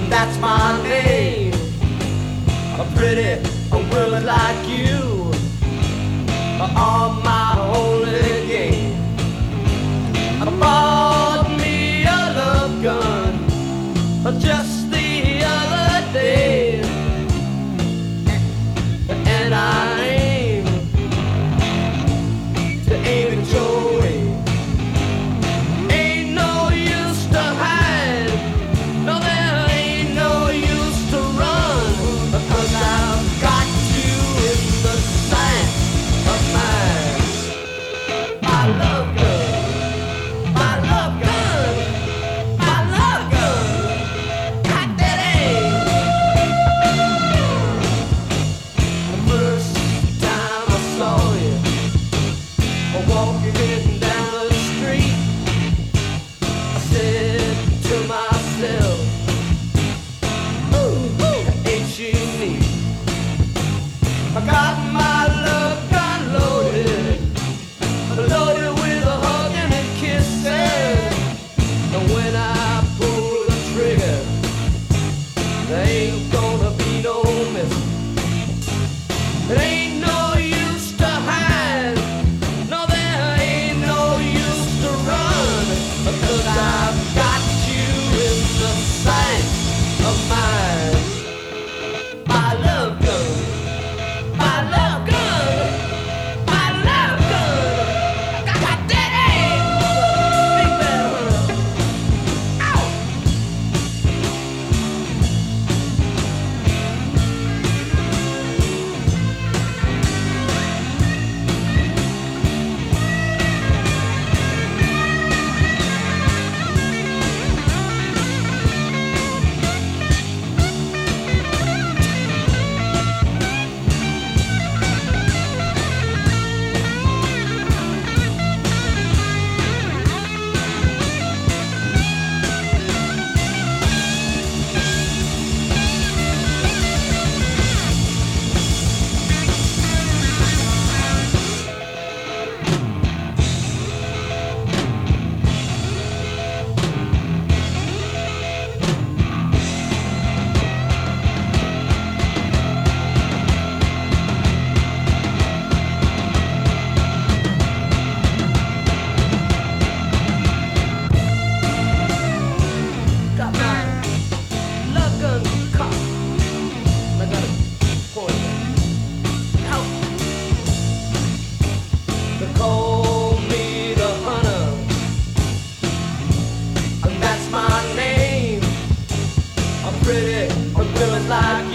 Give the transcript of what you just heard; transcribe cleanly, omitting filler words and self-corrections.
that's my name. A pretty woman like you are my only game. I bought me a love gun just the other day, and I aim it your way. Ain't no use to hide, no there ain't no use to run, because I've got you in the sight of my love gun, my love gun, my love gun. Got that aim. The first time I saw you walking down the street, I said to myself, ooh, ain't she neat? I got my love gun loaded with a hugging and kissing, and when I pull the trigger, there ain't gonna be no missing. It ain't no use to hide, no there ain't no use to run, because I've got you in the sight of my love gun, my love gun, my love gun. Got that aim, big bell. Ow! Got my love gun cocked. I got it pointed out. They call me the hunter, and that's my name. I'm pretty women like you.